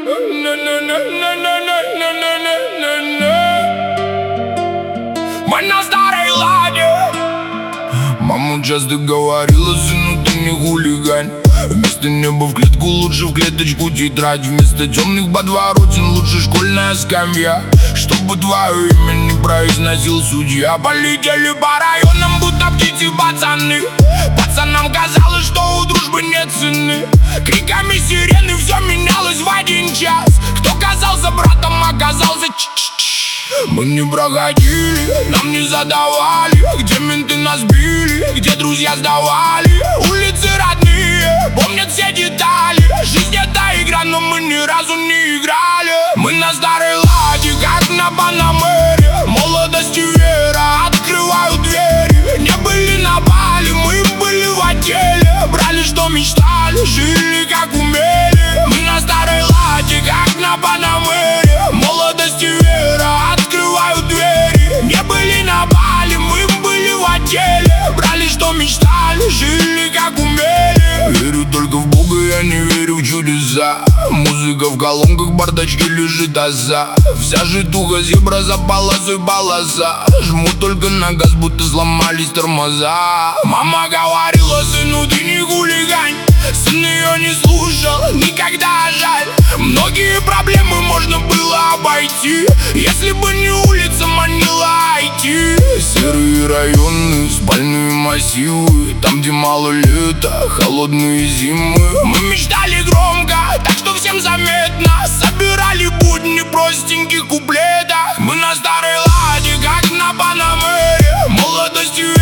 Мы на старой ладе. Мама часто говорила: сыну, ты не хулигань. Вместо неба в клетку лучше в клеточку тетрадь. Вместо темных подворотен лучше школьная скамья. Чтобы твое имя не произносил судья. Полетели по районам, будто птицы пацаны. Пацанам казалось, что у дружбы нет цены. Криками сирены все менялось в один час. Кто казался братом, оказался Мы не проходили, нам не задавали, где менты нас били, где друзья сдавали. Улицы родные, помнят все детали. Жизнь это игра, но мы ни разу не играли. Мы на старой ладе, как на Панамере. Молодость и вера открывают двери. Не были на Бали, мы были в отделе. Брали, что мечтали, жили как умели. Мы на старой ладе, как на Панамере. Молодость и вера открывают двери. Не были на Бали, мы были в отделе. Брали, что мечтали, жили как умели. Верю только в Бога, я не верю в чудеса. Музыка в колонках, бардачке лежит аза. Вся житуха зебра за полосой полоса. Жму только на газ, будто сломались тормоза. Мама говорила: сыну, ты не хулигань. Сын ее не слушал никогда, жаль. Многие проблемы можно было обойти, если бы не улица манила IT. Серые районы, спальные массивы, там, где мало лета, холодные зимы. Мы мечтали громко, так что всем заметно. Собирали будни простеньких куплетах. Мы на старой ладе, как на Панамере. Молодостью